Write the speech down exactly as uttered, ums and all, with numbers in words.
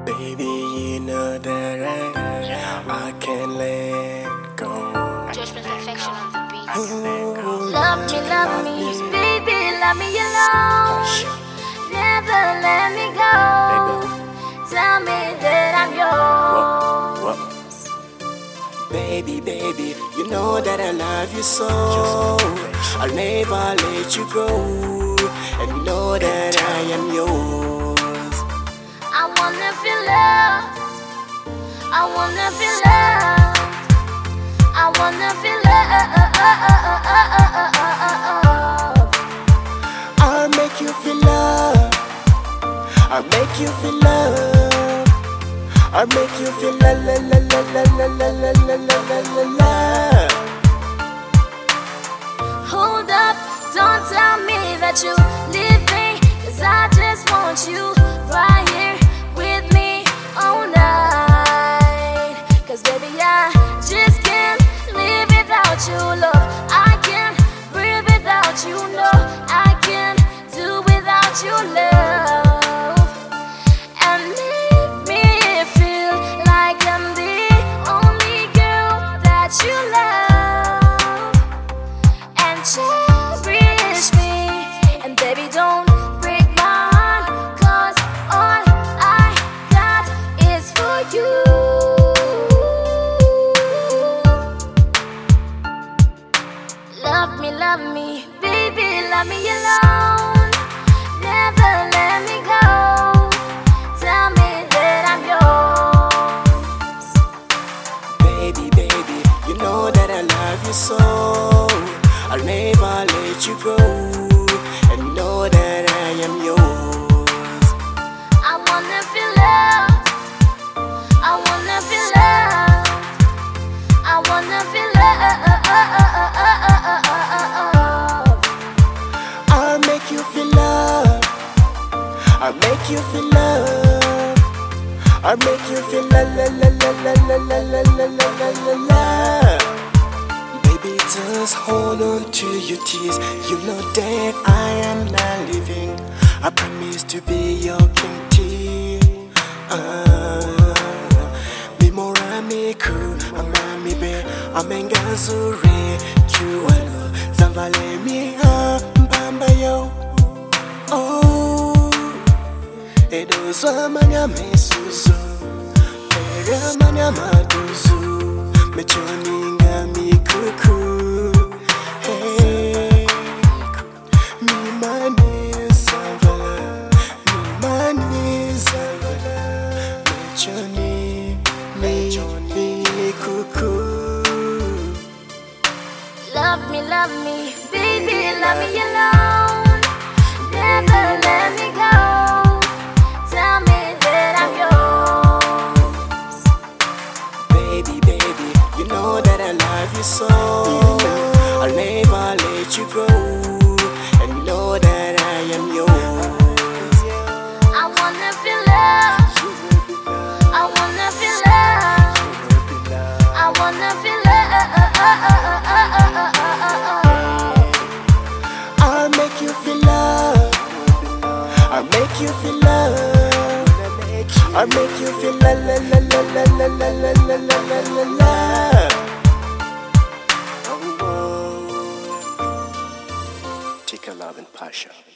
Baby, you know that I, I can't let go. Judgment Perfection on the beat. Ooh, Love me, love me, baby, love me alone. Never let me go. Tell me that I'm yours. Whoa. Baby, baby, you know that I love you so. I'll never let you go. And you know that I am yours. I wanna feel love. I wanna feel love. I wanna feel love. I'll make you feel love. I'll make you feel love. I'll make you feel la la la la la la la la la la la la. Hold up, don't tell me that you leave me, 'cause I just want you right here with me all night. 'Cause baby, I just can't live without you, love. I can't breathe without you, no. I can't do without you, love. And make me feel like I'm the only girl that you love. And cherish me, and baby, don't break my heart, 'cause all I got is for you. Love me, love me, baby, love me alone. Never let me go. Tell me that I'm yours. Baby, baby, you know that I love you so. I'll never let you go. And you know that I am yours. I wanna feel love. I wanna feel love. I wanna feel love. I'll make you feel love. I'll make you feel love. I'll make you feel la la la la la la la la la la la la. Baby, just hold on to your tears. You know that I am not leaving. I promise to be your king tea. Be more amico, I'm ami be, I'm engazure. You are Zavale me, Bamba yo. Oh, Edo Samanya Mesuzu, Peramanya Maduzu, Mechoninga mi kuku. Hey, mi mani Zavala, mi mani Zavala, Mechoni, Mechoni kuku. Love me, love me, baby, love me alone. Never let me go. Tell me that I'm yours. Baby, baby, you know that I love you so. I'll never let you go. And you know that I am yours. I wanna feel love. I wanna feel love. I wanna feel love. I'll make you feel love. I'll make you feel love. I'll make you feel la la la la la la la la la la la la. Tika Love and Pasha.